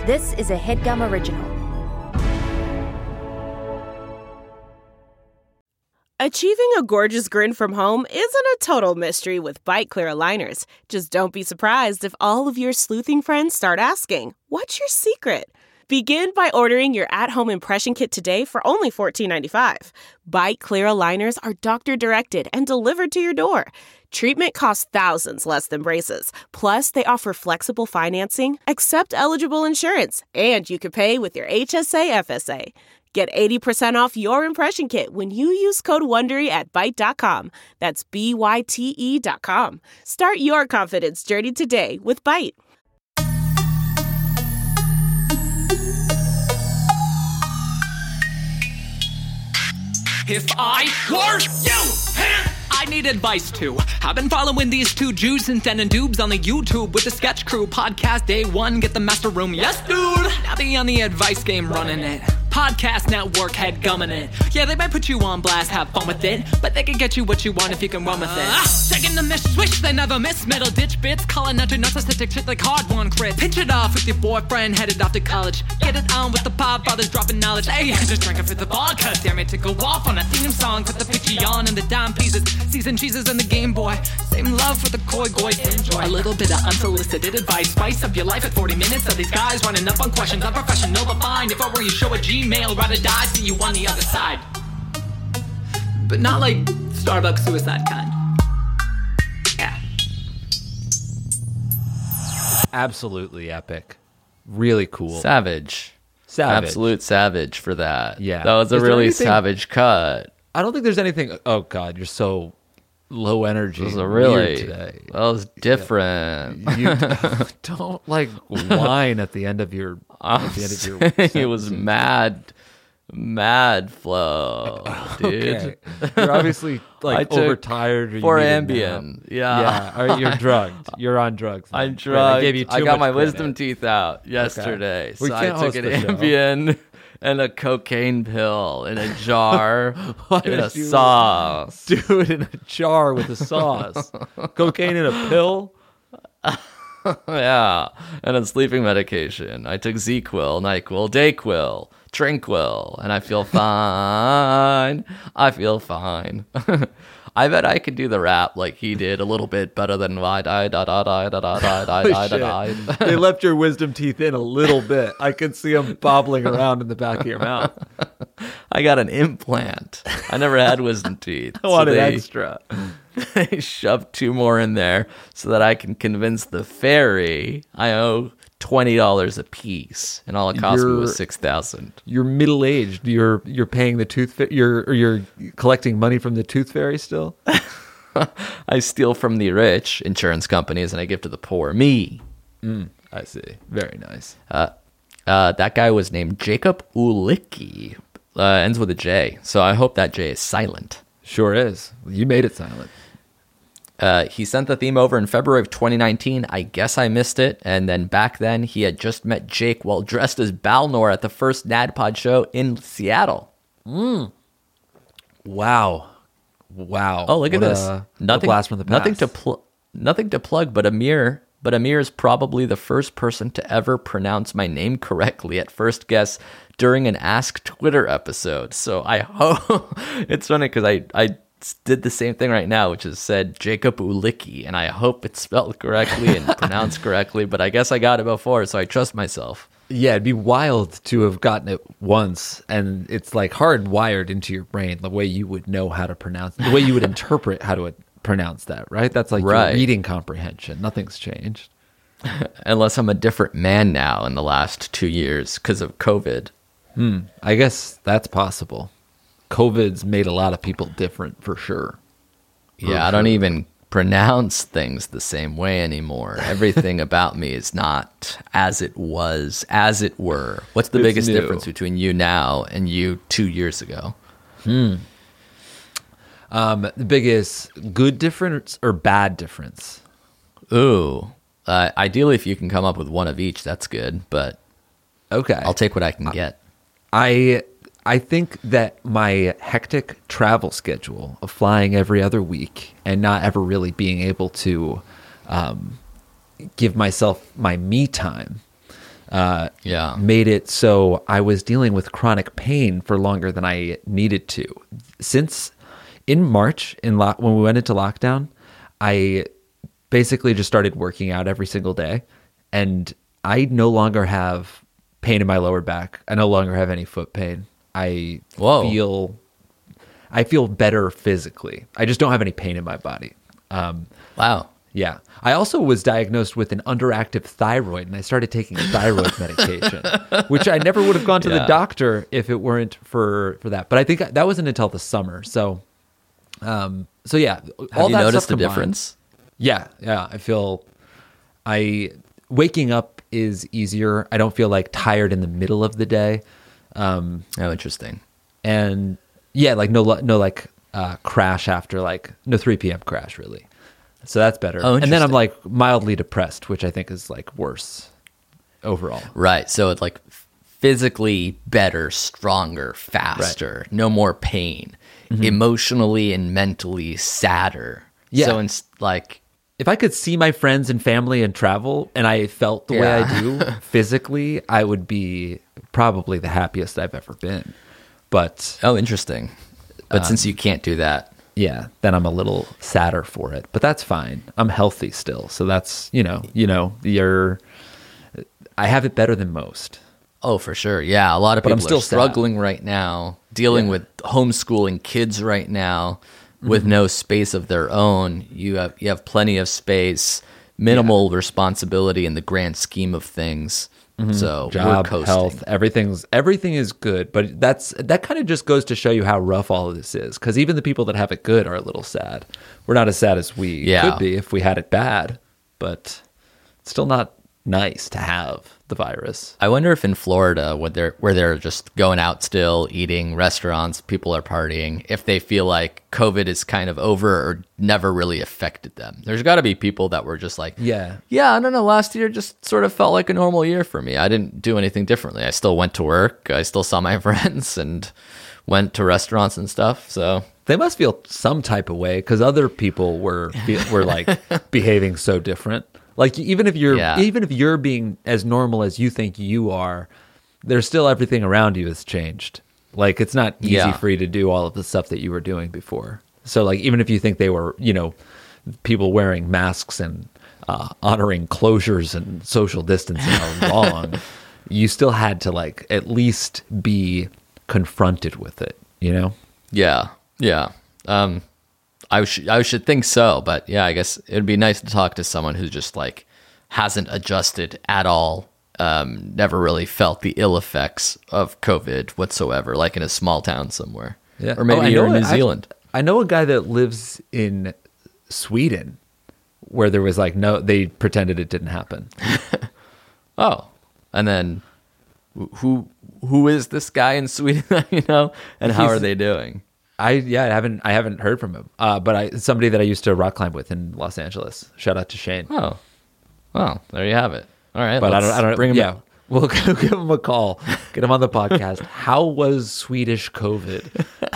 This is a HeadGum original. Achieving a gorgeous grin from home isn't a total mystery with Byte Clear aligners. Just don't be surprised if all of your sleuthing friends start asking, "What's your secret?" Begin by ordering your at-home impression kit today for only $14.95. Byte Clear aligners are doctor-directed and delivered to your door. Treatment costs thousands less than braces. Plus, they offer flexible financing, accept eligible insurance, and you can pay with your HSA FSA. Get 80% off your impression kit when you use code WONDERY at Byte.com. That's BYTE.com. Start your confidence journey today with Byte. If I were you, I need advice too. I've been following these two Jews and sending dubes on the YouTube with the Sketch Crew podcast. Day one, get the master room. Yes, dude. Now they on the advice game running it. Podcast network head gumming it. Yeah, they might put you on blast, have fun with it, but they can get you what you want if you can run with it. Taking the miss swish, they never miss. Middle ditch bits, calling out your narcissistic shit like hard one crit. Pinch it off with your boyfriend, headed off to college. Get it on with the pop fathers dropping knowledge. Hey, just drink it for the vodka. Damn it to go off on a theme song. Put the picture on and the dime pieces. Seasoned cheeses and the Game Boy. Same love for the coy boys. Enjoy a little bit of unsolicited advice. Spice up your life at 40 minutes of these guys running up on questions. Unprofessional but fine. If I were you, show a Gmail. Ride or die, see you on the other side. But not like Starbucks suicide kind. Yeah. Absolutely epic. Really cool. Savage. Absolute savage for that. Yeah. That was a really savage cut. I don't think there's anything. Oh, God, you're so low energy. It was a really. Weird today. That was different. You don't like whine at the end of your. It was mad flow, dude. Okay. You're obviously like overtired. Or for Ambien. Yeah. Or you're drugged. You're on drugs. I'm drugged. I gave you I got my wisdom teeth out yesterday. Okay. So I took an Ambien and a cocaine pill in a jar in a sauce. Do it in a jar with a sauce. Cocaine in a pill? Yeah. And a sleeping medication. I took ZQuil, NyQuil, DayQuil, Tranquil, and I feel fine. I feel fine. I bet I could do the rap like he did a little bit better than I died. They left your wisdom teeth in a little bit. I could see them bobbling around in the back of your mouth. I got an implant. I never had wisdom teeth. I wanted extra. They shoved 2 more in there so that I can convince the fairy I owe $20 a piece, and all it cost me was $6,000. You're middle aged. You're paying the tooth. You're collecting money from the tooth fairy still. I steal from the rich insurance companies and I give to the poor. Me. I see. Very nice. That guy was named Jacob Ulicki. Ends with a J, so I hope that J is silent. Sure is. You made it silent. He sent the theme over in February of 2019. I guess I missed it. And then back then, he had just met Jake while dressed as Balnor at the first NADPOD show in Seattle. Wow. Oh, look at this. Nothing, blast from the past. Nothing to plug, but Amir is probably the first person to ever pronounce my name correctly at first guess during an Ask Twitter episode. So I hope it's funny because I did the same thing right now, which is said Jacob Ulicki, and I hope it's spelled correctly and pronounced correctly, but I guess I got it before, so I trust myself. Yeah, it'd be wild to have gotten it once, and it's like hardwired into your brain the way you would know how to pronounce, the way you would interpret how to pronounce that, right? That's like your reading comprehension. Nothing's changed. Unless I'm a different man now in the last 2 years because of COVID. I guess that's possible. COVID's made a lot of people different for sure. I don't even pronounce things the same way anymore. Everything about me is not as it was, as it were. What's the biggest difference between you now and you 2 years ago? The biggest good difference or bad difference? Ooh. Ideally, if you can come up with one of each, that's good. But okay, I'll take what I can get. I think that my hectic travel schedule of flying every other week and not ever really being able to give myself my me time made it so I was dealing with chronic pain for longer than I needed to. Since in March, when we went into lockdown, I basically just started working out every single day, and I no longer have pain in my lower back. I no longer have any foot pain. I feel better physically. I just don't have any pain in my body. Wow. Yeah. I also was diagnosed with an underactive thyroid, and I started taking thyroid medication, which I never would have gone to the doctor if it weren't for that. But I think that wasn't until the summer. So yeah. Have you noticed a difference? Yeah. I feel waking up is easier. I don't feel like tired in the middle of the day. Oh, interesting. And yeah, like no crash after no 3 p.m. crash really. So that's better. Oh, and then I'm like mildly depressed, which I think is like worse overall. Right. So it's like physically better, stronger, faster, right. No more pain, emotionally and mentally sadder. Yeah. So it's like, if I could see my friends and family and travel and I felt the way I do physically, I would be probably the happiest I've ever been. But interesting. But since you can't do that, yeah, then I'm a little sadder for it, but that's fine. I'm healthy still. So that's, I have it better than most. Oh, for sure. Yeah. A lot of people are struggling right now, dealing with homeschooling kids right now with no space of their own. You have plenty of space, minimal responsibility in the grand scheme of things. So job, we're coasting. Health, everything is good, but that kind of just goes to show you how rough all of this is. Because even the people that have it good are a little sad. We're not as sad as we could be if we had it bad, but it's still not nice to have the virus. I wonder if in Florida, where they're just going out still, eating, restaurants, people are partying, if they feel like COVID is kind of over or never really affected them. There's got to be people that were just like, yeah, I don't know, last year just sort of felt like a normal year for me. I didn't do anything differently. I still went to work. I still saw my friends and went to restaurants and stuff. So they must feel some type of way because other people were like behaving so different. Like even if you're being as normal as you think you are, there's still everything around you has changed. Like it's not easy for you to do all of the stuff that you were doing before. So like even if you think they were, people wearing masks and honoring closures and social distancing are wrong, you still had to like at least be confronted with it, Yeah. I should think so, but yeah, I guess it'd be nice to talk to someone who just like hasn't adjusted at all, never really felt the ill effects of COVID whatsoever, like in a small town somewhere. Yeah. Or maybe you're in New Zealand. I know a guy that lives in Sweden where there was they pretended it didn't happen. Oh, and then who is this guy in Sweden, and how are they doing? I haven't heard from him. But somebody that I used to rock climb with in Los Angeles. Shout out to Shane. Oh, well, there you have it. All right, but I don't bring him. Yeah, we'll give him a call. Get him on the podcast. How was Swedish COVID?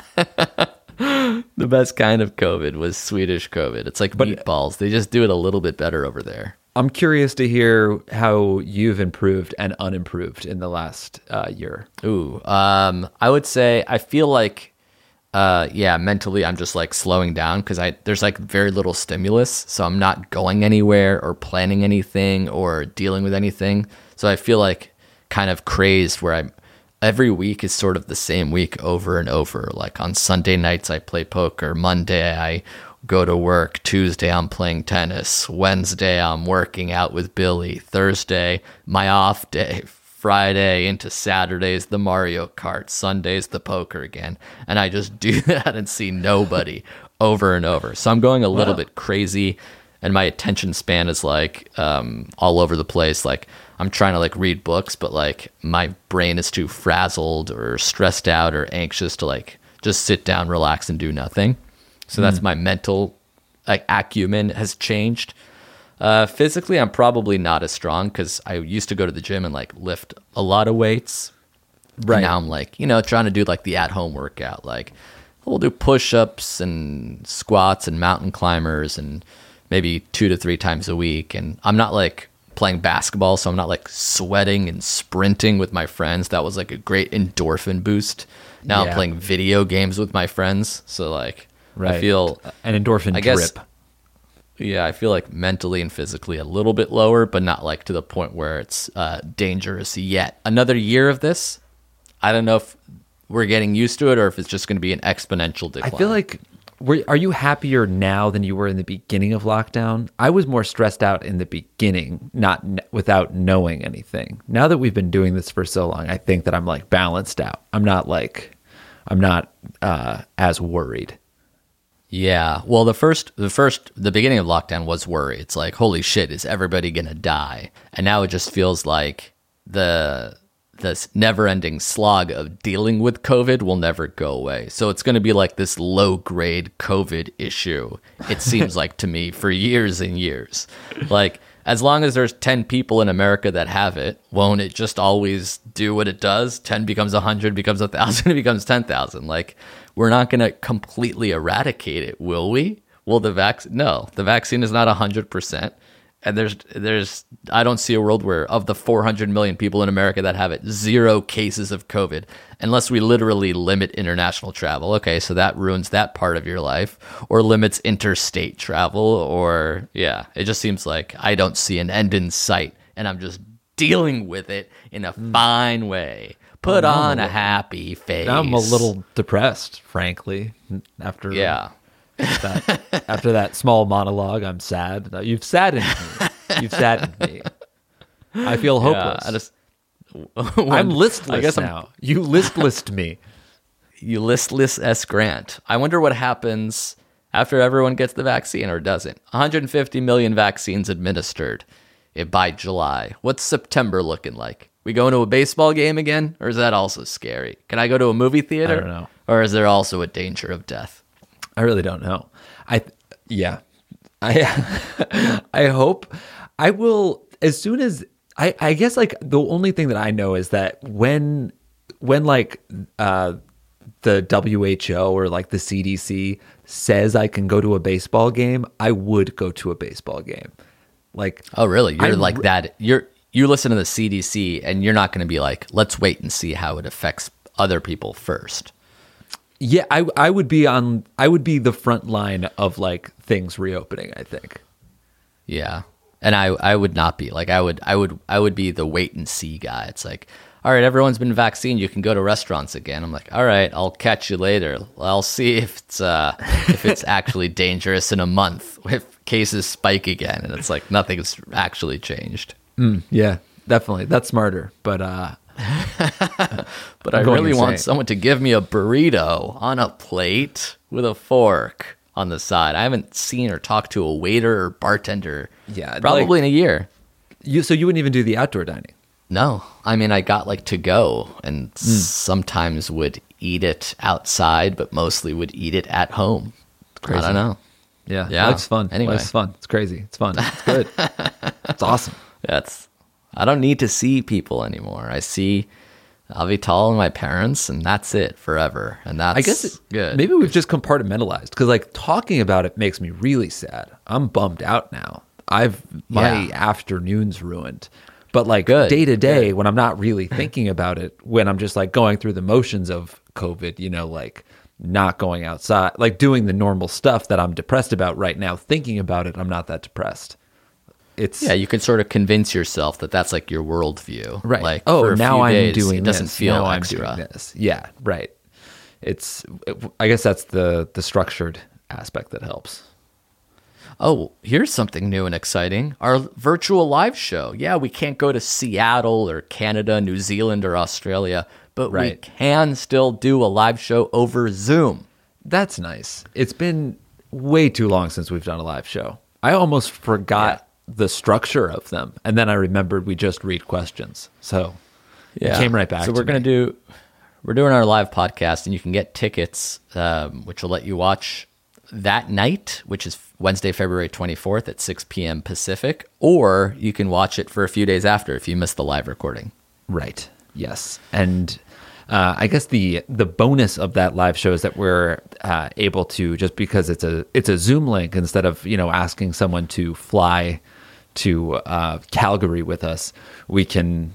The best kind of COVID was Swedish COVID. It's like meatballs. They just do it a little bit better over there. I'm curious to hear how you've improved and unimproved in the last year. Ooh, I would say I feel like. Mentally I'm just like slowing down because there's like very little stimulus, so I'm not going anywhere or planning anything or dealing with anything. So I feel like kind of crazed where every week is sort of the same week over and over. Like on Sunday nights I play poker, Monday I go to work, Tuesday I'm playing tennis, Wednesday I'm working out with Billy, Thursday my off day, Friday into Saturdays, the Mario Kart, Sundays, the poker again. And I just do that and see nobody over and over. So I'm going a little bit crazy and my attention span is like all over the place. Like I'm trying to like read books, but like my brain is too frazzled or stressed out or anxious to like just sit down, relax and do nothing. So that's my mental acumen has changed. Physically, I'm probably not as strong because I used to go to the gym and like lift a lot of weights. Right. And now I'm like, trying to do like the at-home workout. Like we'll do push-ups and squats and mountain climbers and maybe 2 to 3 times a week. And I'm not like playing basketball, so I'm not like sweating and sprinting with my friends. That was like a great endorphin boost. Now I'm playing video games with my friends, so like I feel an endorphin drip. Yeah, I feel like mentally and physically a little bit lower, but not like to the point where it's dangerous yet. Another year of this, I don't know if we're getting used to it or if it's just going to be an exponential decline. I feel like, are you happier now than you were in the beginning of lockdown? I was more stressed out in the beginning, without knowing anything. Now that we've been doing this for so long, I think that I'm like balanced out. I'm not as worried. Yeah. Well, the beginning of lockdown was worry. It's like, holy shit, is everybody going to die? And now it just feels like this never-ending slog of dealing with COVID will never go away. So it's going to be like this low-grade COVID issue, it seems like to me, for years and years. Like, as long as there's 10 people in America that have it, won't it just always do what it does? 10 becomes 100, becomes 1,000, it becomes 10,000. Like, we're not going to completely eradicate it, will we? Well, the vaccine is not 100%. And there's I don't see a world where of the 400 million people in America that have it, 0 cases of COVID, unless we literally limit international travel. Okay, so that ruins that part of your life, or limits interstate travel, or it just seems like I don't see an end in sight, and I'm just dealing with it in a fine way. Put on a happy face. I'm a little depressed, frankly, after after that small monologue. I'm sad. You've saddened me. I feel hopeless. I'm listless now. You listless me. You listless S. Grant. I wonder what happens after everyone gets the vaccine or doesn't. 150 million vaccines administered by July. What's September looking like? We going to a baseball game again? Or is that also scary? Can I go to a movie theater? I don't know. Or is there also a danger of death? I really don't know. I hope I will, as soon as I guess, like, the only thing that I know is that when like the WHO or like the CDC says I can go to a baseball game, I would go to a baseball game. Like, oh really? You're like that. You listen to the CDC and you're not going to be like, let's wait and see how it affects other people first. Yeah, I would be the front line of like things reopening, I think. Yeah. And I would not be like, I would be the wait and see guy. It's like, all right, everyone's been vaccinated, you can go to restaurants again. I'm like, all right, I'll catch you later. I'll see if it's actually dangerous in a month, if cases spike again. And it's like nothing's actually changed. Yeah, definitely. That's smarter. But but I really want someone to give me a burrito on a plate with a fork on the side. I haven't seen or talked to a waiter or bartender probably in a year. So you wouldn't even do the outdoor dining? No. I mean, I got like to go and sometimes would eat it outside, but mostly would eat it at home. Crazy. I don't know. Yeah. Life's fun. Anyway. Life's fun. It's crazy. It's fun. It's good. It's awesome. I don't need to see people anymore. I see Avital and my parents, and that's it forever. And that's, I guess, good. Maybe we've just compartmentalized, because like talking about it makes me really sad. I'm bummed out now. My afternoon's ruined. But like day to day, when I'm not really thinking about it, when I'm just like going through the motions of COVID, like not going outside, like doing the normal stuff that I'm depressed about right now, thinking about it, I'm not that depressed. You can sort of convince yourself that that's like your worldview, right? Like, now I'm doing it doesn't feel extra. I'm doing this. Yeah, right. I guess that's the structured aspect that helps. Oh, here's something new and exciting. Our virtual live show. Yeah, we can't go to Seattle or Canada, New Zealand, or Australia, but we can still do a live show over Zoom. That's nice. It's been way too long since we've done a live show. I almost forgot the structure of them, and then I remembered we just read questions. So it came right back. So we're doing our live podcast, and you can get tickets, which will let you watch that night, which is Wednesday, February 24th at 6 p.m. Pacific, or you can watch it for a few days after if you missed the live recording. Right. Yes. And I guess the bonus of that live show is that we're able to, just because it's a Zoom link, instead of asking someone to fly to Calgary with us, we can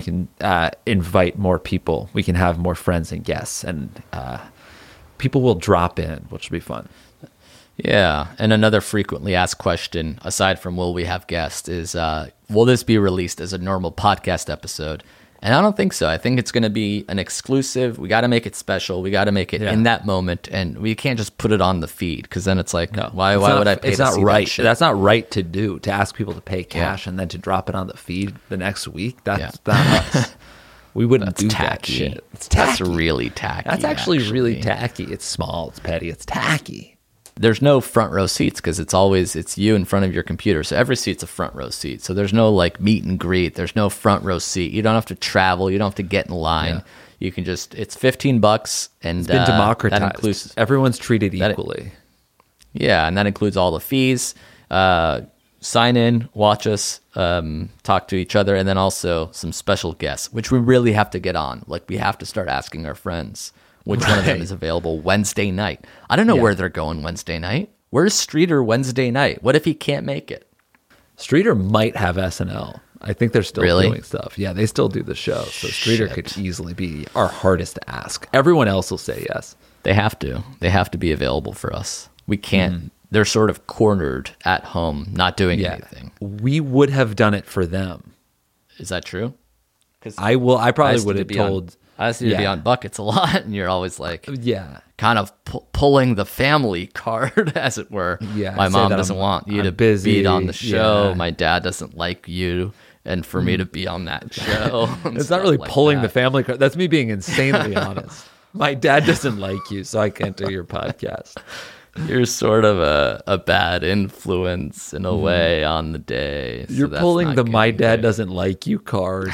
invite more people. We can have more friends and guests, and people will drop in, which will be fun. Yeah, and another frequently asked question, aside from will we have guests, is will this be released as a normal podcast episode? And I don't think so. I think it's going to be an exclusive. We got to make it special. We got to make it in that moment, and we can't just put it on the feed, because then it's like, why would I pay it's to not see right. that shit? That's not right to do, to ask people to pay cash and then to drop it on the feed the next week. That's not us. We wouldn't do tacky. that shit. It's tacky. That's really tacky. That's actually really tacky. It's small, it's petty, it's tacky. There's no front row seats because it's you in front of your computer. So every seat's a front row seat. So there's no like meet and greet. There's no front row seat. You don't have to travel. You don't have to get in line. Yeah. You can just, it's $15 and it's been democratized. That includes, everyone's treated equally. And that includes all the fees. Sign in, watch us, talk to each other, and then also some special guests, which we really have to get on. Like, we have to start asking our friends which one of them is available Wednesday night. I don't know where they're going Wednesday night. Where's Streeter Wednesday night? What if he can't make it? Streeter might have SNL. I think they're still doing stuff. Yeah, they still do the show. So Streeter could easily be our hardest to ask. Everyone else will say yes. They have to. They have to be available for us. We can't. They're sort of cornered at home, not doing anything. We would have done it for them. Is that true? I probably would have told. I asked you to be on Buckets a lot, and you're always like, kind of pulling the family card, as it were. Yeah, my mom doesn't want you to be on the show. Yeah. My dad doesn't like you, and for me to be on that show. It's not really like pulling the family card. That's me being insanely honest. My dad doesn't like you, so I can't do your podcast. You're sort of a bad influence in a way on the day. So you're pulling the "my dad doesn't like you" card.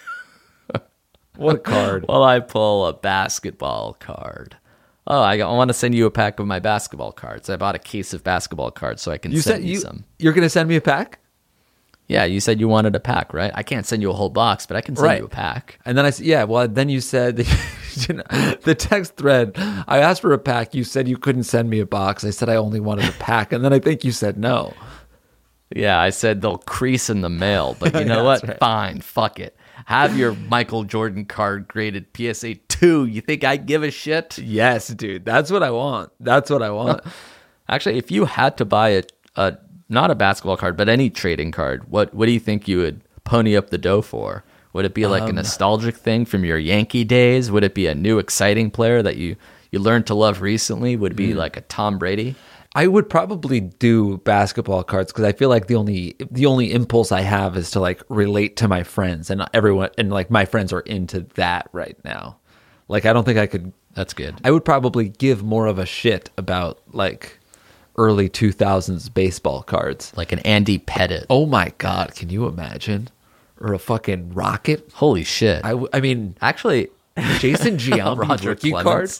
What card? Well, I pull a basketball card. Oh, I want to send you a pack of my basketball cards. I bought a case of basketball cards so I can send you some. You're going to send me a pack? Yeah, you said you wanted a pack, right? I can't send you a whole box, but I can send you a pack. And then I said, then you said, the text thread, I asked for a pack. You said you couldn't send me a box. I said I only wanted a pack. And then I think you said no. Yeah, I said they'll crease in the mail. But you know what? Right. Fine, fuck it. Have your Michael Jordan card graded PSA 2. You think I give a shit? Yes, dude. That's what I want. Actually, if you had to buy a not a basketball card, but any trading card, what do you think you would pony up the dough for? Would it be like a nostalgic thing from your Yankee days? Would it be a new exciting player that you learned to love recently? Would it be like a Tom Brady? I would probably do basketball cards because I feel like the only impulse I have is to like relate to my friends, and everyone, and like my friends are into that right now. Like, I don't think I could. That's good. I would probably give more of a shit about like early 2000s baseball cards, like an Andy Pettitte. Oh my God, can you imagine? Or a fucking Rocket. Holy shit. I mean, actually, Jason Giambi rookie cards.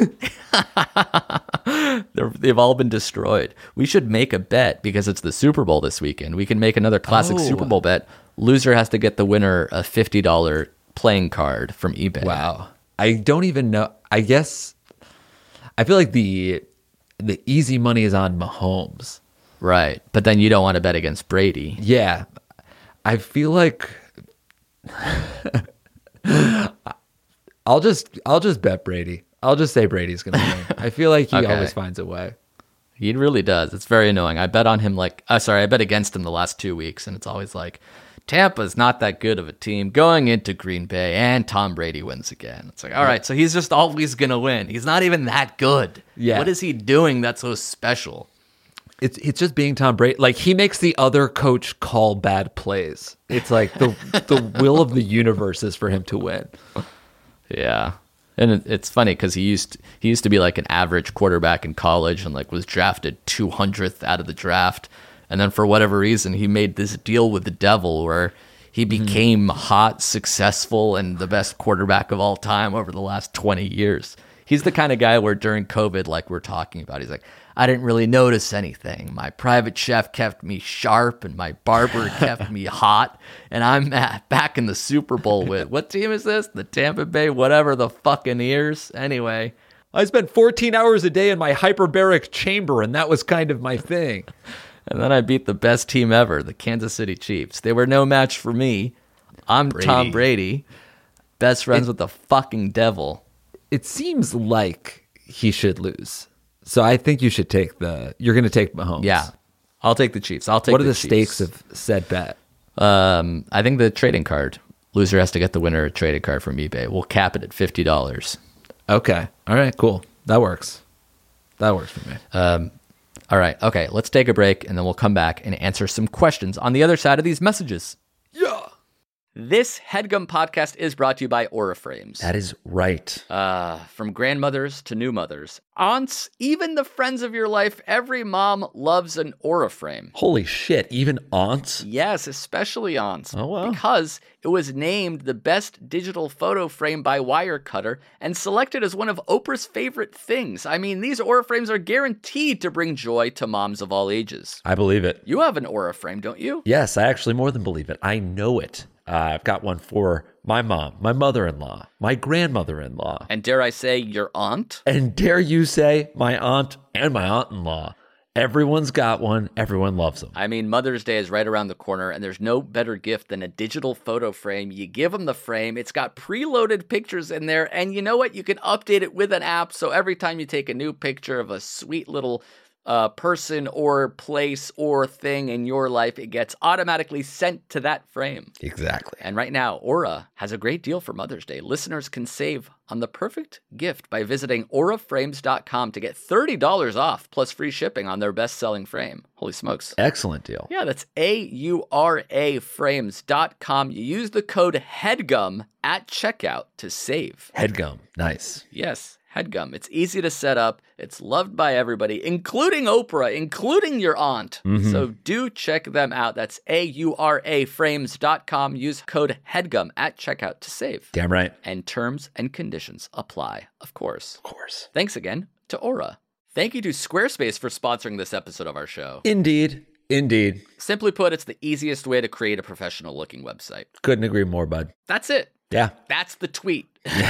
They've all been destroyed. We should make a bet because it's the Super Bowl this weekend. We can make another classic Super Bowl bet. Loser has to get the winner a $50 playing card from eBay. Wow. I don't even know. I guess I feel like the easy money is on Mahomes. Right. But then you don't want to bet against Brady. Yeah. I feel like I'll just bet Brady. I'll just say Brady's going to win. I feel like he always finds a way. He really does. It's very annoying. I bet on him I bet against him the last 2 weeks, and it's always like, Tampa's not that good of a team going into Green Bay, and Tom Brady wins again. It's like, all right, so he's just always going to win. He's not even that good. Yeah. What is he doing that's so special? It's just being Tom Brady. Like, he makes the other coach call bad plays. It's like the will of the universe is for him to win. Yeah. And it's funny because he used to be like an average quarterback in college and like was drafted 200th out of the draft. And then for whatever reason, he made this deal with the devil where he became hot, successful, and the best quarterback of all time over the last 20 years. He's the kind of guy where during COVID, like we're talking about, he's like, I didn't really notice anything. My private chef kept me sharp and my barber kept me hot. And I'm back in the Super Bowl with, what team is this? The Tampa Bay, whatever the fucking ears. Anyway. I spent 14 hours a day in my hyperbaric chamber, and that was kind of my thing. And then I beat the best team ever, the Kansas City Chiefs. They were no match for me. I'm Tom Brady, best friends with the fucking devil. It seems like he should lose. So I think you should you're going to take Mahomes. Yeah, I'll take the Chiefs. What are the stakes of said bet? I think the trading card. Loser has to get the winner a traded card from eBay. We'll cap it at $50. Okay. All right, cool. That works. That works for me. All right. Okay, let's take a break, and then we'll come back and answer some questions on the other side of these messages. Yeah. This HeadGum podcast is brought to you by Aura Frames. That is right. From grandmothers to new mothers, aunts, even the friends of your life, every mom loves an Aura frame. Holy shit, even aunts? Yes, especially aunts. Oh, wow. Because it was named the best digital photo frame by Wirecutter and selected as one of Oprah's favorite things. I mean, these Aura frames are guaranteed to bring joy to moms of all ages. I believe it. You have an Aura frame, don't you? Yes, I actually more than believe it. I know it. I've got one for my mom, my mother-in-law, my grandmother-in-law. And dare I say, your aunt? And dare you say, my aunt and my aunt-in-law. Everyone's got one. Everyone loves them. I mean, Mother's Day is right around the corner, and there's no better gift than a digital photo frame. You give them the frame. It's got preloaded pictures in there, and you know what? You can update it with an app, so every time you take a new picture of a sweet little person or place or thing in your life, it gets automatically sent to that frame. Exactly. And right now, Aura has a great deal for Mother's Day. Listeners can save on the perfect gift by visiting auraframes.com to get $30 off plus free shipping on their best-selling frame. Holy smokes. Excellent deal. Yeah, that's auraframes.com. You use the code HEADGUM at checkout to save. HeadGum. Nice. Yes. HeadGum. It's easy to set up. It's loved by everybody, including Oprah, including your aunt. Mm-hmm. So do check them out. That's auraframes.com. Use code HEADGUM at checkout to save. Damn right. And terms and conditions apply, of course. Of course. Thanks again to Aura. Thank you to Squarespace for sponsoring this episode of our show. Indeed. Indeed. Simply put, it's the easiest way to create a professional-looking website. Couldn't agree more, bud. That's it. Yeah. That's the tweet.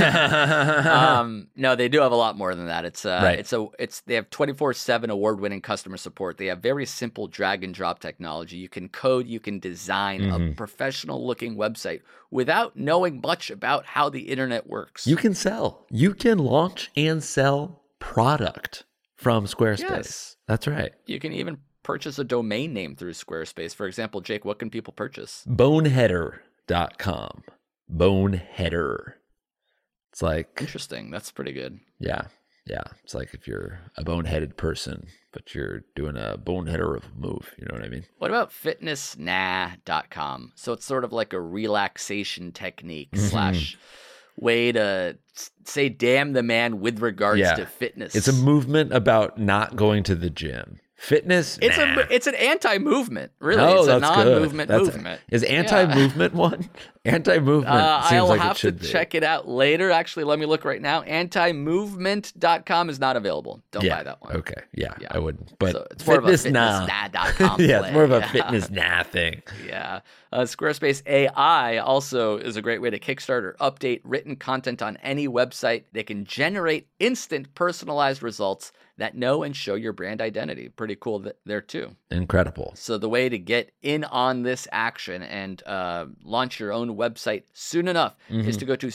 No, they do have a lot more than that. They have 24/7 award-winning customer support. They have very simple drag and drop technology. You can code, you can design a professional-looking website without knowing much about how the internet works. You can sell. You can launch and sell product from Squarespace. Yes. That's right. You can even purchase a domain name through Squarespace. For example, Jake, what can people purchase? Boneheader.com. Boneheader. It's like... Interesting. That's pretty good. Yeah. Yeah. It's like if you're a boneheaded person, but you're doing a boneheader of a move. You know what I mean? What about fitnessnah.com? So it's sort of like a relaxation technique slash way to say damn the man with regards to fitness. It's a movement about not going to the gym. Fitness? It's an anti-movement, really. Oh, it's a that's non-movement good. movement. Is anti-movement one? Anti-movement seems I'll like have it should to be. check it out later. Actually, let me look right now. Antimovement.com is not available. Don't buy that one. Okay. Yeah, I wouldn't. But so it's more of a fitnessnah. fitnessnah.com Yeah, play. it's more of a fitness nah thing. Yeah. Squarespace AI also is a great way to kickstart or update written content on any website. They can generate instant personalized results that know and show your brand identity. Pretty cool there too. Incredible. So the way to get in on this action and launch your own website soon enough is to go to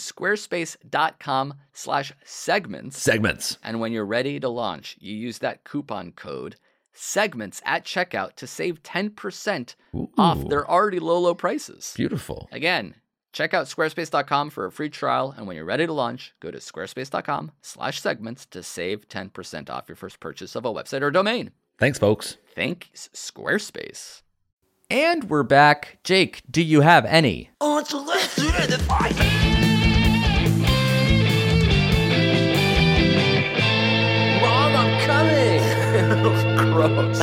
squarespace.com/segments. Segments. And when you're ready to launch, you use that coupon code segments at checkout to save 10% off their already low prices. Beautiful. Again, check out squarespace.com for a free trial. And when you're ready to launch, go to squarespace.com/segments to save 10% off your first purchase of a website or domain. Thanks, folks. Thanks, Squarespace. And we're back. Jake, do you have any? Oh, so let's do the fight. Mom, I'm coming. Gross.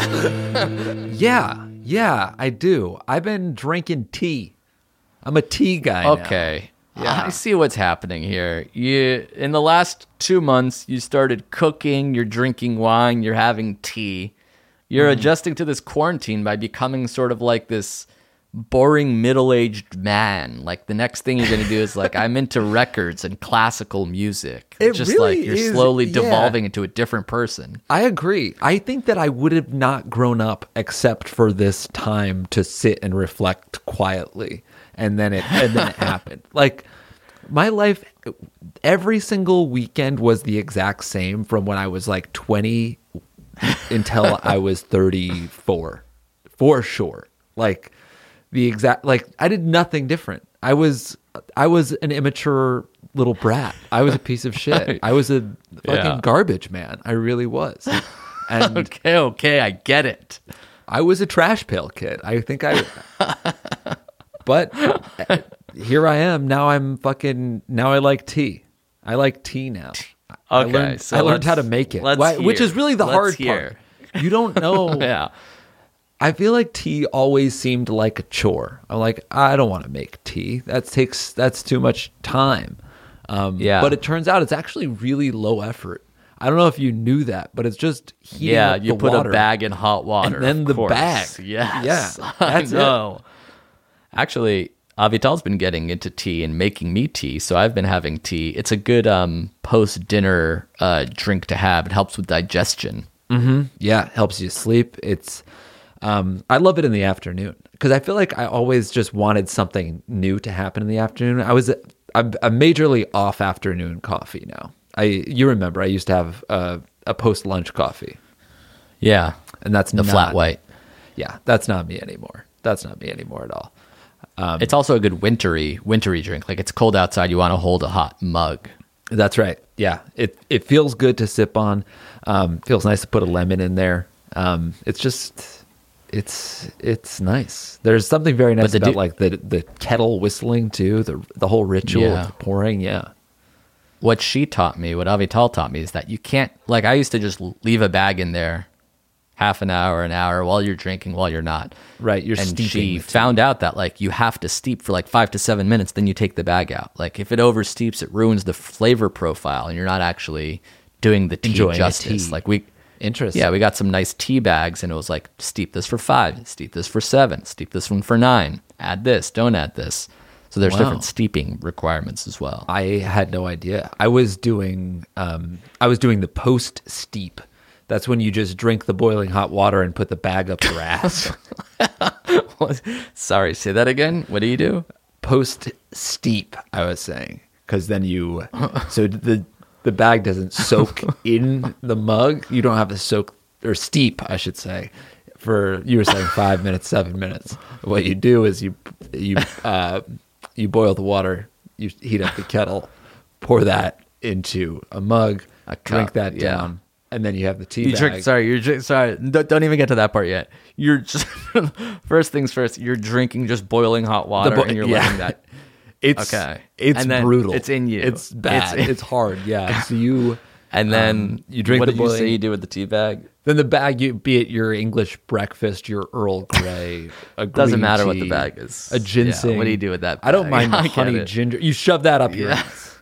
Yeah, I do. I've been drinking tea. I'm a tea guy now. Okay. Yeah. I see what's happening here. In the last 2 months, you started cooking, you're drinking wine, you're having tea. You're adjusting to this quarantine by becoming sort of like this boring middle-aged man. Like the next thing you're going to do is like, I'm into records and classical music. It just really like you're is, slowly yeah. devolving into a different person. I agree. I think that I would have not grown up except for this time to sit and reflect quietly, and then it happened. Like my life, every single weekend was the exact same from when I was like 20 until I was 34, for sure. Like the exact, like I did nothing different. I was an immature little brat. I was a piece of shit. I was a fucking garbage man. I really was. And Okay, I get it. I was a trash pail kid. I think but here I am. Now now I like tea. I like tea now. Okay, I learned how to make it, which is really the hard part. You don't know. Yeah. I feel like tea always seemed like a chore. I'm like, I don't want to make tea. That's too much time. But it turns out it's actually really low effort. I don't know if you knew that, but it's just heating up you the put water, a bag in hot water. and then of the course. bag. Yes. Yeah, That's it. Actually, Avital's been getting into tea and making me tea, so I've been having tea. It's a good post-dinner drink to have. It helps with digestion. Mm-hmm. Yeah, it helps you sleep. It's I love it in the afternoon because I feel like I always just wanted something new to happen in the afternoon. I'm majorly off afternoon coffee now. You remember I used to have a post-lunch coffee. Yeah. And that's the flat white. Yeah, that's not me anymore. That's not me anymore at all. It's also a good wintry drink. Like it's cold outside, you want to hold a hot mug. That's right. Yeah, it feels good to sip on. Feels nice to put a lemon in there. It's just it's nice. There's something very nice about like the kettle whistling too. The whole ritual of pouring. Yeah. What she taught me, what Avital taught me, is that you can't, like I used to just leave a bag in there half an hour while you're drinking, while you're not. Right, you're and steeping. She found out that like you have to steep for like 5 to 7 minutes, then you take the bag out. Like if it oversteeps, it ruins the flavor profile, and you're not actually doing the tea Enjoying justice. tea. Like we, Interesting. yeah, we got some nice tea bags, and it was like steep this for 5, steep this for 7, steep this one for 9. Add this, don't add this. So there's different steeping requirements as well. I had no idea. I was doing the post steep. That's when you just drink the boiling hot water and put the bag up your ass. Sorry, say that again. What do you do? Post steep, I was saying, because then so the bag doesn't soak in the mug. You don't have to soak or steep, I should say. You were saying 5 minutes, 7 minutes. What you do is you boil the water, you heat up the kettle, pour that into a mug, drink that down, and then you have the tea bag. Sorry. Don't even get to that part yet. You're just first things first. You're drinking just boiling hot water, and you're letting that. It's brutal. It's in you. It's bad. It's hard. Yeah. So you and then you drink. What the did boiling, you say you do with the tea bag? Then the bag, be it your English breakfast, your Earl Grey, a doesn't green matter tea, what the bag is. a ginseng. Yeah, what do you do with that bag? I don't mind the I get honey it. ginger. You shove that up your ass.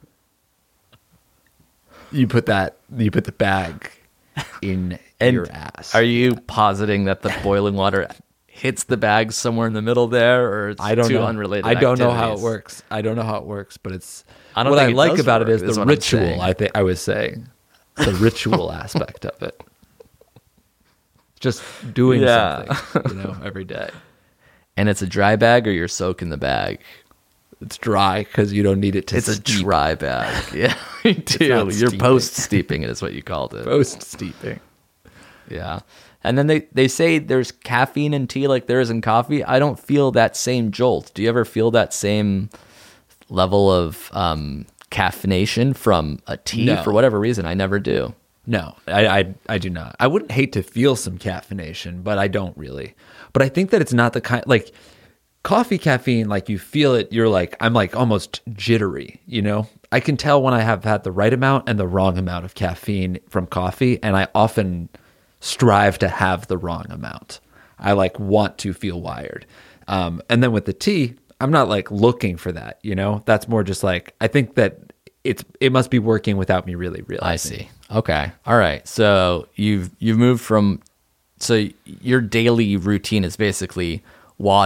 You put the bag in your ass. Are you positing that the boiling water hits the bag somewhere in the middle there, or it's I don't two know. unrelated I don't know how it activities? works. I don't know how it works, but it's I don't what think I it like does about it work, is is the what I'm ritual. saying. I was saying the ritual aspect of it. Just doing something, every day. And it's a dry bag, or you're soaking the bag? It's dry because you don't need it to It's steep. a dry bag. Yeah, you do. not You're steeping. post steeping it is what you called it. Post steeping. Yeah. And then they say there's caffeine in tea like there is in coffee. I don't feel that same jolt. Do you ever feel that same level of caffeination from a tea? No. For whatever reason, I never do. No, I do not. I wouldn't hate to feel some caffeination, but I don't really. But I think that it's not the kind, like coffee caffeine, like you feel it, I'm like almost jittery, I can tell when I have had the right amount and the wrong amount of caffeine from coffee, and I often strive to have the wrong amount. I want to feel wired. And then with the tea, I'm not looking for that, That's more just I think that it must be working without me really realizing. I see. Okay. All right. So you've moved from, so your daily routine is basically water,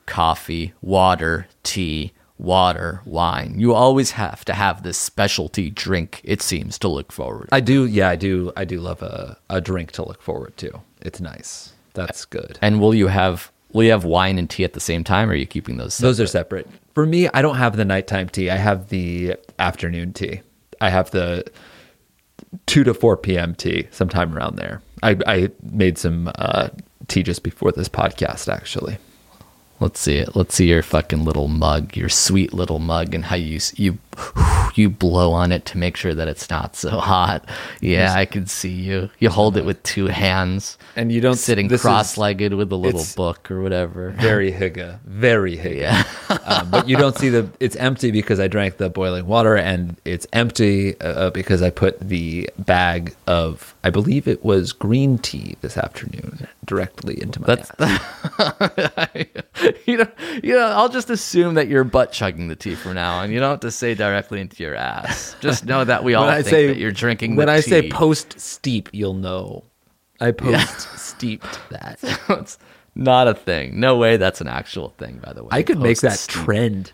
coffee, water, tea, water, wine. You always have to have this specialty drink, it seems, to look forward to. I do love a drink to look forward to. It's nice. That's good. And will you have wine and tea at the same time, or are you keeping those separate? Those are separate. For me, I don't have the nighttime tea. I have the afternoon tea. I have the 2 to 4 p.m. tea, sometime around there. I made some tea just before this podcast, actually. Let's see it. Let's see your fucking little mug, your sweet little mug, and how you blow on it to make sure that it's not so hot. Yeah, I can see you. You hold it with 2 hands, and you don't sitting cross-legged with a little book or whatever. Very Higa. Yeah. But you don't see it's empty because I drank the boiling water, and it's empty because I put the bag of, I believe it was green tea this afternoon, directly into my ass. I'll just assume that you're butt chugging the tea from now on. You don't have to say directly into your ass. Just know that we all think that you're drinking the tea. When I say post steep, you'll know. I post steeped that. It's not a thing. No way that's an actual thing, by the way. I could make that trend.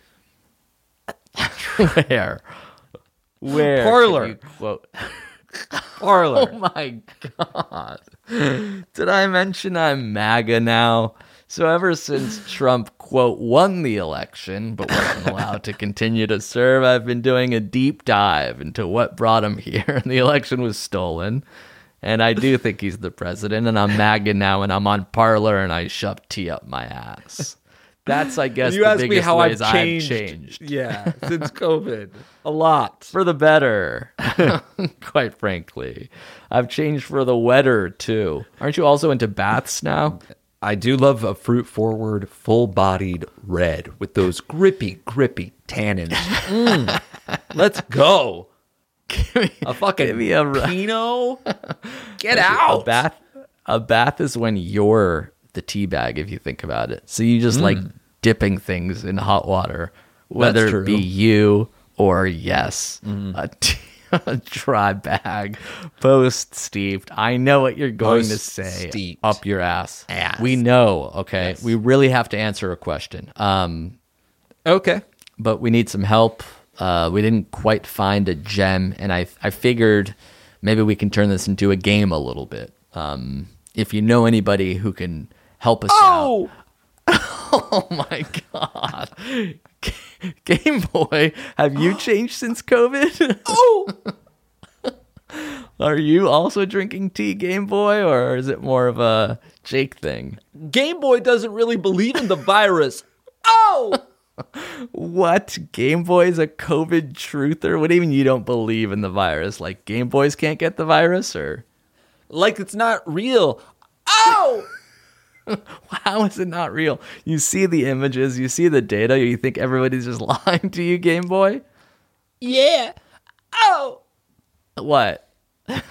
Where? Parlor. Parlor. Oh my God. Did I mention I'm MAGA now? So ever since Trump, quote, won the election, but wasn't allowed to continue to serve, I've been doing a deep dive into what brought him here. And the election was stolen. And I do think he's the president. And I'm MAGA now, and I'm on Parler, and I shove tea up my ass. That's, I guess, you the asked biggest me how ways I've changed. Yeah, since COVID. A lot. For the better, quite frankly. I've changed for the wetter, too. Aren't you also into baths now? I do love a fruit-forward, full-bodied red with those grippy tannins. Let's go. A fucking Pinot? Get out. A bath is when you're the tea bag, if you think about it. So you just like dipping things in hot water, whether it be you or a dry bag, post steeped. I know what you're going to say. Steeped. Up your ass. We know. Okay, yes. We really have to answer a question. Okay, but we need some help. We didn't quite find a gem, and I figured maybe we can turn this into a game a little bit. If you know anybody who can help us out. Oh my God. Game Boy, have you changed since COVID? Oh! Are you also drinking tea, Game Boy, or is it more of a Jake thing? Game Boy doesn't really believe in the virus. Oh! What? Game Boy's a COVID truther? What do you mean you don't believe in the virus? Like Game Boys can't get the virus, or? Like it's not real. Oh! How is it not real? You see the images, you see the data, you think everybody's just lying to you, Game Boy? Yeah. Oh! What? It's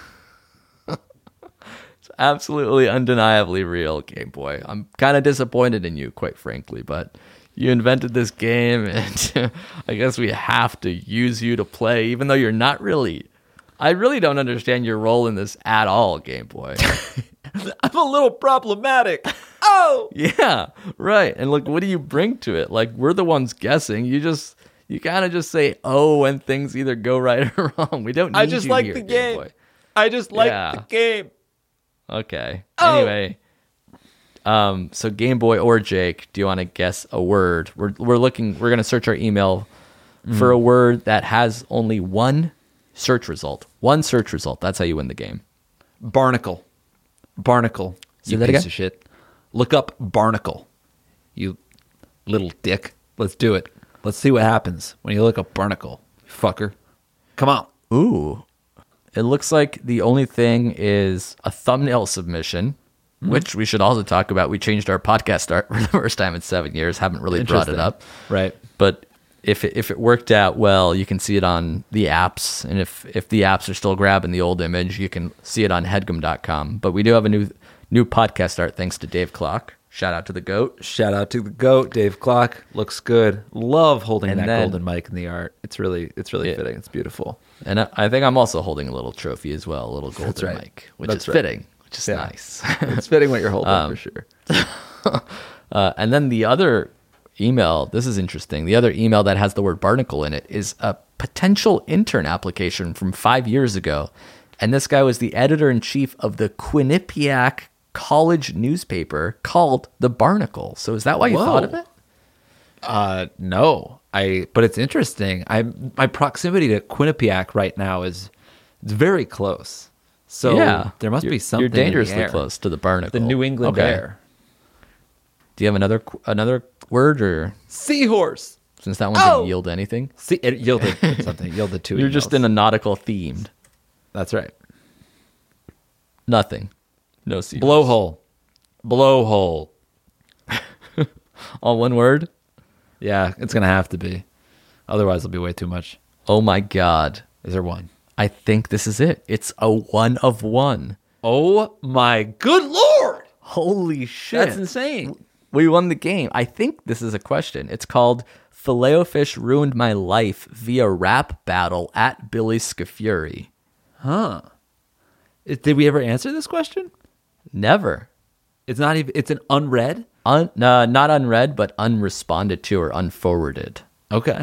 absolutely undeniably real, Game Boy. I'm kind of disappointed in you, quite frankly, but you invented this game, and I guess we have to use you to play, even though you're not really... I really don't understand your role in this at all, Game Boy. I'm a little problematic. Oh! Yeah, right. And look, what do you bring to it? Like, we're the ones guessing. You kind of just say, oh, when things either go right or wrong. We don't need I just you like here, the Game game. Boy. I just like the game. Okay. Oh! Anyway, so Game Boy or Jake, do you want to guess a word? We're going to search our email for a word that has only one search result. One search result. That's how you win the game. Barnacle. Say You that piece again? of shit. Look up barnacle. You little dick. Let's do it. Let's see what happens when you look up barnacle. Fucker. Come on. Ooh. It looks like the only thing is a thumbnail submission, which we should also talk about. We changed our podcast start for the first time in 7 years. Haven't really brought it up. Right. But if it worked out well, you can see it on the apps. And if the apps are still grabbing the old image, you can see it on headgum.com. But we do have a new podcast art thanks to Dave Clock. Shout out to the GOAT. Shout out to the GOAT, Dave Clock. Looks good. Love holding that golden mic in the art. It's really fitting. It's beautiful. And I think I'm also holding a little trophy as well, a little golden mic, which is fitting, which is nice. It's fitting what you're holding for sure. And then the other email, this is interesting. The other email that has the word barnacle in it is a potential intern application from 5 years ago. And this guy was the editor-in-chief of the Quinnipiac college newspaper called The Barnacle. So is that why you thought of it? No. But it's interesting. My proximity to Quinnipiac right now is very close. So yeah, there must be something. You're dangerously in the air. close to The Barnacle. The New England air. Do you have another word, or seahorse? Since that one didn't yield anything. See, it yielded something. It yielded two. You're emails. just in a nautical themed. That's right. Nothing. No seahorse. Blowhole. All one word? Yeah, it's gonna have to be. Otherwise, it'll be way too much. Oh my God. Is there one? I think this is it. It's a 1 of 1. Oh my good Lord! Holy shit. That's insane. We won the game. I think this is a question. It's called Filet-O-Fish Ruined My Life via Rap Battle at Billy Scafuri. Huh. Did we ever answer this question? Never. It's not even. It's an unread. Not unread, but unresponded to or unforwarded. Okay.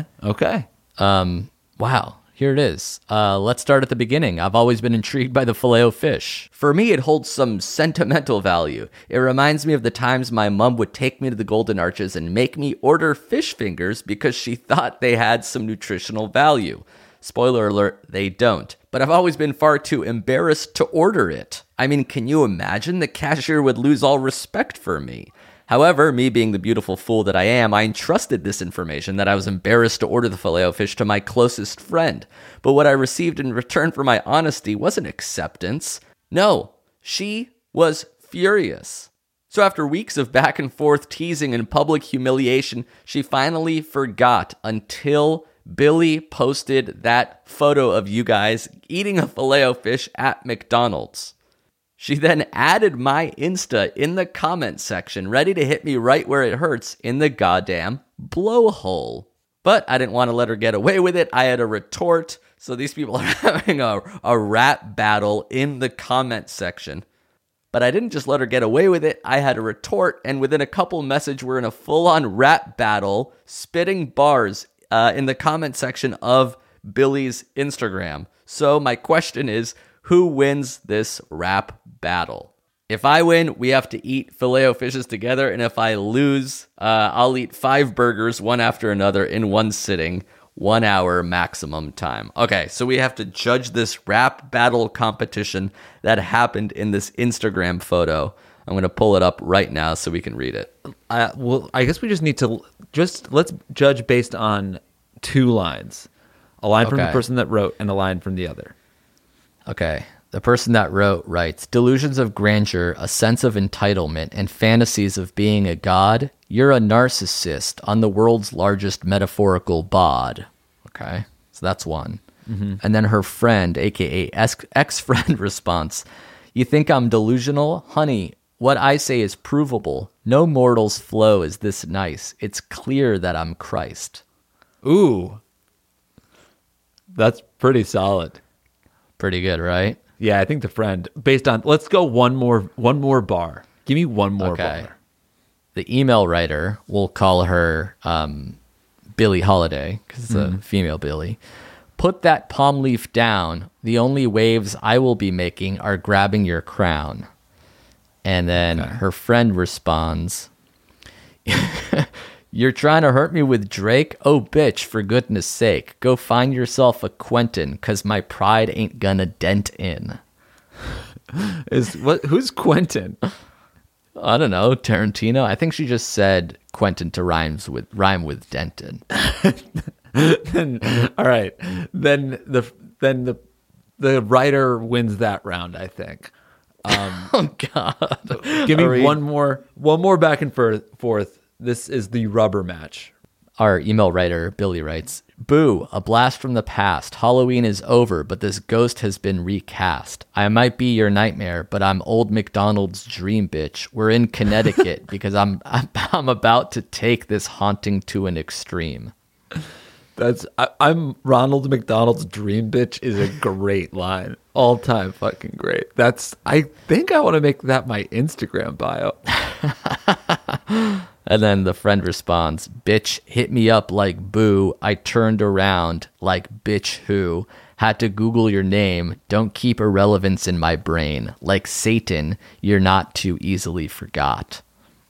Wow. Here it is. Let's start at the beginning. I've always been intrigued by the Filet-O-Fish. For me, it holds some sentimental value. It reminds me of the times my mom would take me to the Golden Arches and make me order fish fingers because she thought they had some nutritional value. Spoiler alert, they don't. But I've always been far too embarrassed to order it. I mean, can you imagine? The cashier would lose all respect for me. However, me being the beautiful fool that I am, I entrusted this information that I was embarrassed to order the Filet-O-Fish to my closest friend. But what I received in return for my honesty wasn't acceptance. No, she was furious. So after weeks of back and forth teasing and public humiliation, she finally forgot until Billy posted that photo of you guys eating a Filet-O-Fish at McDonald's. She then added my Insta in the comment section, ready to hit me right where it hurts in the goddamn blowhole. But I didn't want to let her get away with it. I had a retort. So these people are having a rap battle in the comment section. But I didn't just let her get away with it. I had a retort, and within a couple messages, we're in a full-on rap battle, spitting bars in the comment section of Billy's Instagram. So my question is, who wins this rap battle? If I win, we have to eat Filet-O-Fishes together, and if I lose, I'll eat 5 burgers, one after another, in one sitting, 1 hour maximum time. Okay, so we have to judge this rap battle competition that happened in this Instagram photo. I'm going to pull it up right now so we can read it. Well, I guess we just need to let's judge based on 2 lines. A line from the person that wrote and a line from the other. Okay. The person that wrote writes, delusions of grandeur, a sense of entitlement, and fantasies of being a god. You're a narcissist on the world's largest metaphorical bod. Okay. So that's one. Mm-hmm. And then her friend, aka ex-friend response, you think I'm delusional? Honey, what I say is provable. No mortal's flow is this nice. It's clear that I'm Christ. Ooh. That's pretty solid. Pretty good, right? Yeah, I think the friend, based on, let's go one more bar. Give me one more bar. The email writer, we'll call her Billie Holiday, because it's a female Billie. Put that palm leaf down. The only waves I will be making are grabbing your crown. And then her friend responds, you're trying to hurt me with Drake? Oh, bitch, for goodness sake. Go find yourself a Quentin, because my pride ain't gonna dent in. Who's Quentin? I don't know, Tarantino? I think she just said Quentin to rhyme with Denton. All right. Then the writer wins that round, I think. Oh, God. Give me one more back and forth. This is the rubber match. Our email writer, Billy, writes, boo, a blast from the past. Halloween is over, but this ghost has been recast. I might be your nightmare, but I'm old McDonald's dream bitch. We're in Connecticut because I'm about to take this haunting to an extreme. I'm Ronald McDonald's dream bitch is a great line. All time fucking great. I think I want to make that my Instagram bio. And then the friend responds, bitch hit me up like boo. I turned around like bitch who. Had to Google your name. Don't keep irrelevance in my brain. Like Satan, you're not too easily forgot.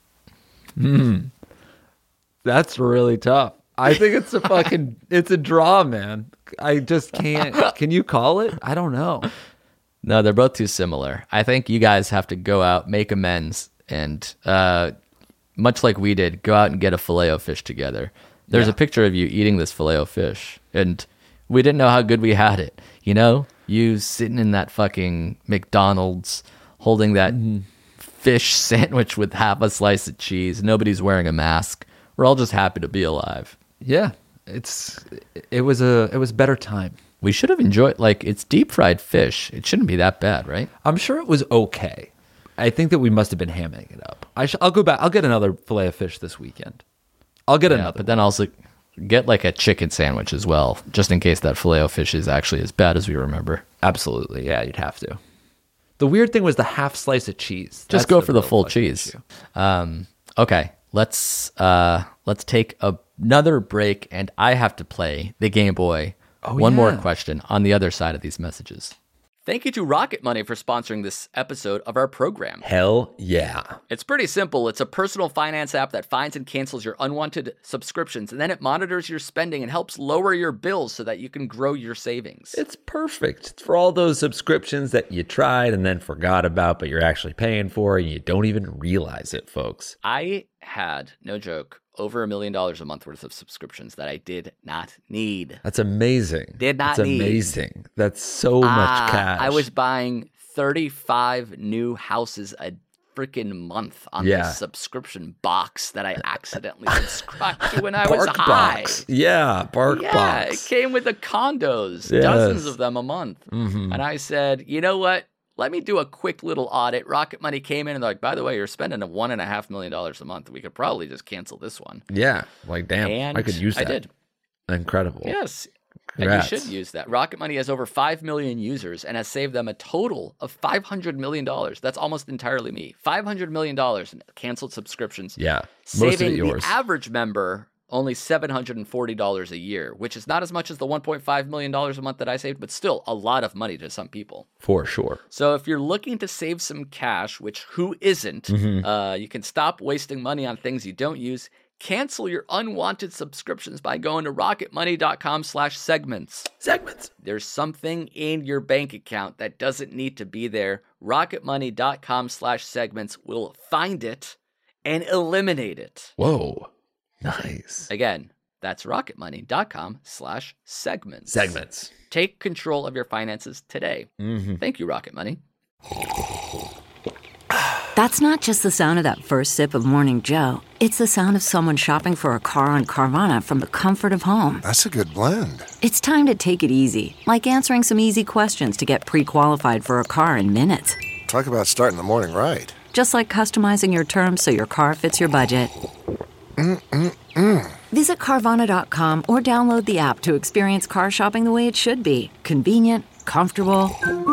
That's really tough. I think it's it's a draw, man. I just can't. Can you call it? I don't know. No, they're both too similar. I think you guys have to go out, make amends, and much like we did, go out and get a Filet-O-Fish together. There's a picture of you eating this Filet-O-Fish, and we didn't know how good we had it. You know, you sitting in that fucking McDonald's holding that fish sandwich with half a slice of cheese. Nobody's wearing a mask. We're all just happy to be alive. Yeah, it was better time. We should have enjoyed, like, it's deep fried fish. It shouldn't be that bad, right? I'm sure it was okay. I think that we must have been hamming it up. I'll go back. I'll get another Filet-O-Fish this weekend. I'll get another. But then also get like a chicken sandwich as well, just in case that Filet-O-Fish is actually as bad as we remember. Absolutely, yeah, you'd have to. The weird thing was the half slice of cheese. Just go for the full cheese. Okay, let's take another break, and I have to play the Game Boy. One more question on the other side of these messages. Thank you to Rocket Money for sponsoring this episode of our program. Hell yeah. It's pretty simple. It's a personal finance app that finds and cancels your unwanted subscriptions, and then it monitors your spending and helps lower your bills so that you can grow your savings. It's perfect. It's for all those subscriptions that you tried and then forgot about, but you're actually paying for, and you don't even realize it, folks. I had, no joke, over $1 million a month worth of subscriptions that I did not need. That's amazing. Did not That's need. amazing. That's so much cash. I was buying 35 new houses a freaking month on this subscription box that I accidentally subscribed to when I was high. Bark Yeah, box. it came with the condos, Yes. dozens of them a month. Mm-hmm. And I said, you know what? Let me do a quick little audit. Rocket Money came in and they're like, by the way, you're spending $1.5 million a month. We could probably just cancel this one. Yeah, like damn, And I could use that. I did. Incredible. Yes. Congrats. And you should use that. Rocket Money has over 5 million users and has saved them a total of $500 million. That's almost entirely me. $500 million in canceled subscriptions. Yeah, most of saving it yours. the average member only $740 a year, which is not as much as the $1.5 million a month that I saved, but still a lot of money to some people. For sure. So if you're looking to save some cash, which who isn't, you can stop wasting money on things you don't use. Cancel your unwanted subscriptions by going to rocketmoney.com/segments. Segments. There's something in your bank account that doesn't need to be there. Rocketmoney.com/segments will find it and eliminate it. Whoa. Nice. Again, that's rocketmoney.com/segments. Segments. Take control of your finances today. Thank you, Rocket Money. That's not just the sound of that first sip of Morning Joe. It's the sound of someone shopping for a car on Carvana from the comfort of home. That's a good blend. It's time to take it easy, like answering some easy questions to get pre-qualified for a car in minutes. Talk about starting the morning right. Just like customizing your terms so your car fits your budget. Visit Carvana.com or download the app to experience car shopping the way it should be. Convenient, comfortable.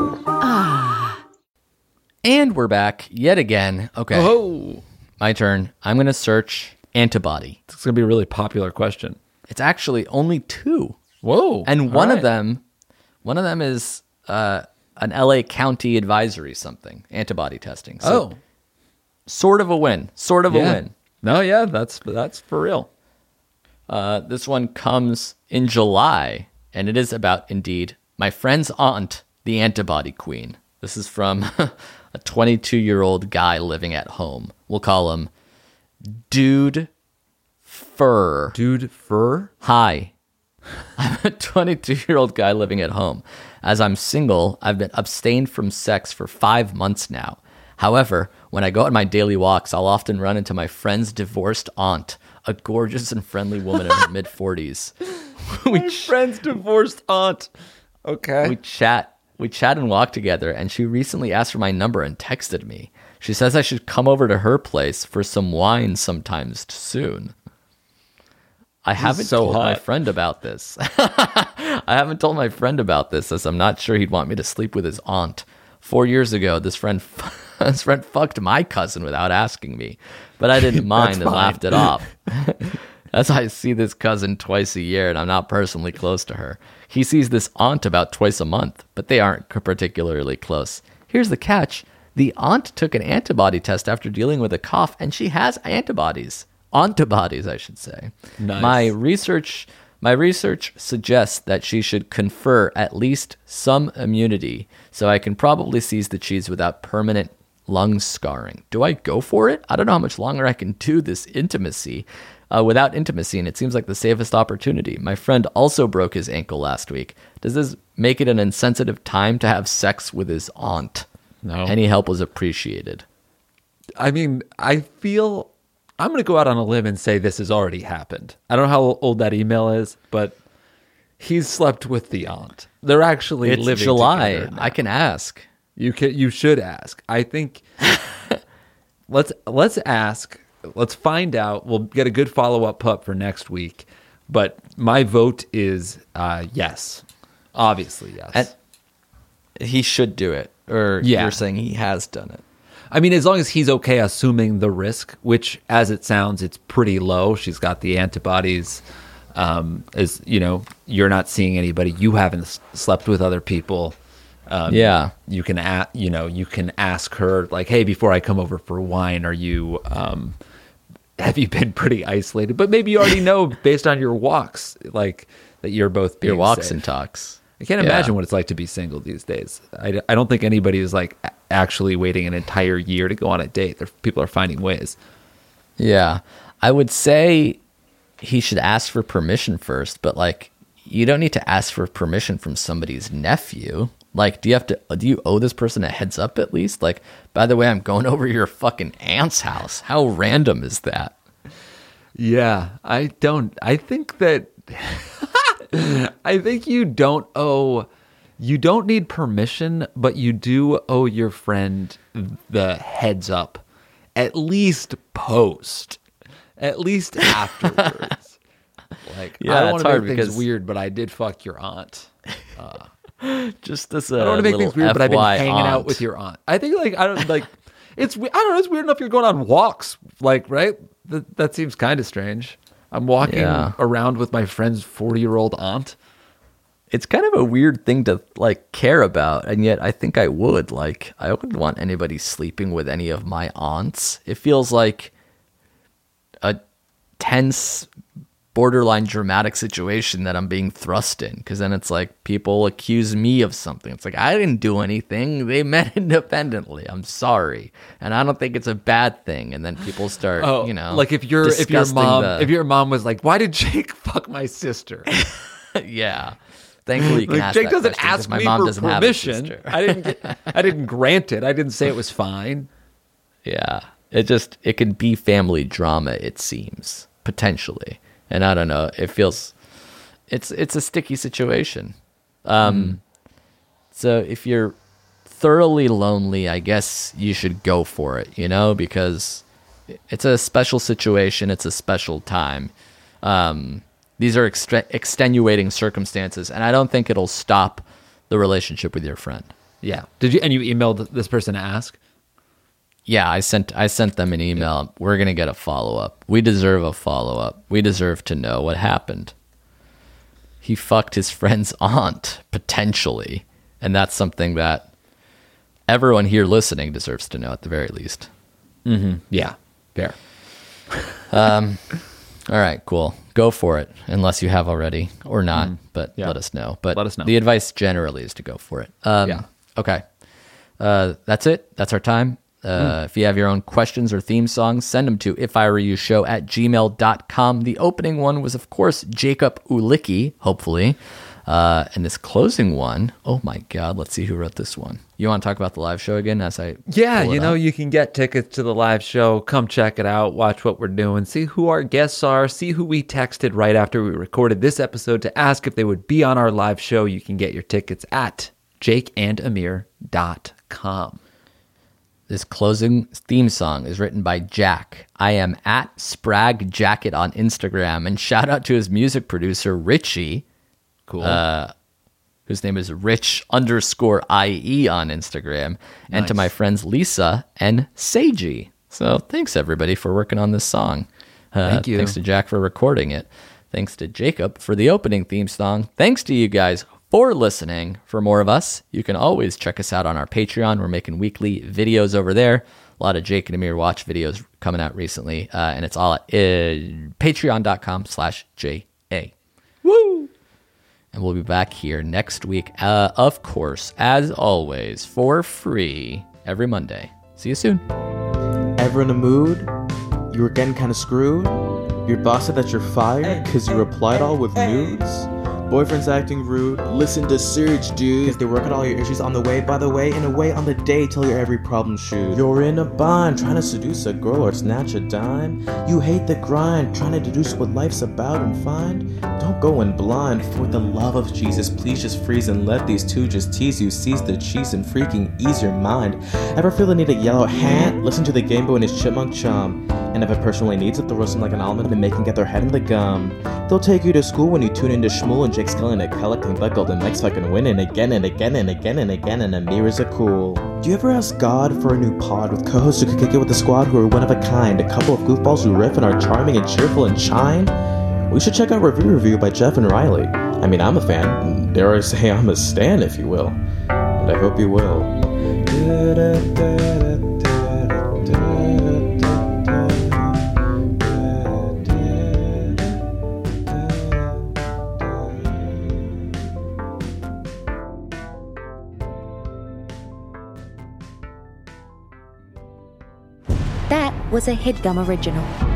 And we're back yet again. Okay. Oh, My turn. I'm going to search antibody. it's gonna be a really popular question. It's actually only 2. Whoa! And one All of right. them is an LA County advisory something, antibody testing. So sort of a win. Sort of a win. No, yeah, that's for real. This one comes in July, and it is about, indeed, my friend's aunt, the antibody queen. This is from a 22-year-old guy living at home. We'll call him Dude Fur. Dude, fur. Hi. I'm a 22-year-old guy living at home. As I'm single, I've been abstained from sex for 5 months now. However, when I go on my daily walks, I'll often run into my friend's divorced aunt, a gorgeous and friendly woman in her mid-40s. My friend's divorced aunt. Okay. We chat and walk together, and she recently asked for my number and texted me. She says I should come over to her place for some wine sometime soon. I haven't told my friend about this. I haven't told my friend about this, as I'm not sure he'd want me to sleep with his aunt. 4 years ago, this friend fucked my cousin without asking me, but but I didn't mind and laughed it off. As I see this cousin twice a year and I'm not personally close to her. He sees this aunt about twice a month, but they aren't particularly close. Here's the catch. The aunt took an antibody test after dealing with a cough, and she has antibodies. Antibodies, I should say. Nice. My research suggests that she should confer at least some immunity, so I can probably seize the cheese without permanent lung scarring. Do I go for it? I don't know how much longer I can do this without intimacy, and it seems like the safest opportunity. My friend also broke his ankle last week. Does this make it an insensitive time to have sex with his aunt? No. Any help was appreciated. I mean, I feel I'm going to go out on a limb and say this has already happened. I don't know how old that email is, but he's slept with the aunt. They're actually It's living July. together now. I can ask. You should ask. I think let's ask. Let's find out. We'll get a good follow-up pup for next week. But my vote is yes. Obviously, yes. And he should do it. Or Yeah. you're saying he has done it. I mean, as long as he's okay assuming the risk, which, as it sounds, it's pretty low. She's got the antibodies. As you know, you're not seeing anybody. You haven't slept with other people. Yeah. You can ask her, like, hey, before I come over for wine, are you have you been pretty isolated? But maybe you already know based on your walks, like, that you're both being Your walks safe. and talks. I can't imagine what it's like to be single these days. I don't think anybody is like actually waiting an entire year to go on a date. People are finding ways. Yeah. I would say he should ask for permission first, but like, you don't need to ask for permission from somebody's nephew. Like, do you owe this person a heads up at least? Like, by the way, I'm going over to your fucking aunt's house. How random is that? Yeah, I think that I think you don't need permission, but you do owe your friend the heads up, at least afterwards. Like, Yeah, I don't it's want to hard make things because- weird, but I did fuck your aunt. Just as a I don't want to make things weird, but I've been FY hanging out aunt. with your aunt. I think it's weird enough you're going on walks, like, right? That seems kind of strange. I'm walking around with my friend's 40-year-old aunt. It's kind of a weird thing to like care about, and yet I think I would. Like, I wouldn't want anybody sleeping with any of my aunts. It feels like a tense, borderline dramatic situation that I'm being thrust in, because then it's like people accuse me of something. It's like, I didn't do anything. They met independently. I'm sorry, and I don't think it's a bad thing. And then people start, like if your mom was like, "Why did Jake fuck my sister?" Yeah. Thankfully, you can Like, ask Jake that doesn't question, 'cause ask my me mom for doesn't have a permission. sister. I didn't grant it. I didn't say it was fine. Yeah. It could be family drama, it seems, potentially. And I don't know. It feels it's a sticky situation. So if you're thoroughly lonely, I guess you should go for it, because it's a special situation, it's a special time. These are extenuating circumstances, and I don't think it'll stop the relationship with your friend. Yeah. Did you? And you emailed this person to ask? Yeah, I sent them an email. We're going to get a follow-up. We deserve a follow-up. We deserve to know what happened. He fucked his friend's aunt, potentially. And that's something that everyone here listening deserves to know at the very least. Mm-hmm. Yeah, fair. All right, cool. Go for it, unless you have already or not, but let us know. But let us know. The advice generally is to go for it. Okay. That's it. That's our time. If you have your own questions or theme songs, send them to ifiwereyoushow@gmail.com. The opening one was, of course, Jacob Ulicki, hopefully. And this closing one, oh my God, let's see who wrote this one. You want to talk about the live show again as I pull it up? You can get tickets to the live show. Come check it out. Watch what we're doing. See who our guests are. See who we texted right after we recorded this episode to ask if they would be on our live show. You can get your tickets at jakeandamir.com. This closing theme song is written by Jack. I am at Sprag Jacket on Instagram, and shout out to his music producer, Richie. Cool. Whose name is Rich_IE on Instagram, and to my friends Lisa and Seiji. So thanks, everybody, for working on this song. Thank you. Thanks to Jack for recording it. Thanks to Jacob for the opening theme song. Thanks to you guys for listening. For more of us, you can always check us out on our Patreon. We're making weekly videos over there. A lot of Jake and Amir watch videos coming out recently. And it's all at patreon.com/JA. Woo! And we'll be back here next week, of course, as always, for free every Monday. See you soon. Ever in a mood? You were getting kind of screwed? Your boss said that you're fired because you replied all with nudes? Boyfriend's acting rude? Listen to Surge, dude. Because they work out all your issues on the way, by the way, in a way on the day till your every problem shoot. You're in a bind, trying to seduce a girl or snatch a dime. You hate the grind, trying to deduce what life's about and find. Don't go in blind, for the love of Jesus, please just freeze and let these two just tease you. Seize the cheese and freaking ease your mind. Ever feel the need a yellow hand? Listen to the Game Boy and his chipmunk chum. And if a person really needs it, they'll roast them like an almond and make them get their head in the gum. They'll take you to school when you tune into Shmuel and Jake Skellington collecting the golden Mike's fucking winning again and again and again and again, and Amir is a cool. Do you ever ask God for a new pod with co-hosts who could kick it with the squad who are one of a kind? A couple of goofballs who riff and are charming and cheerful and shine? We should check out Review by Jeff and Riley. I mean, I'm a fan. Dare I say I'm a stan, if you will. And I hope you will. That was a HeadGum original.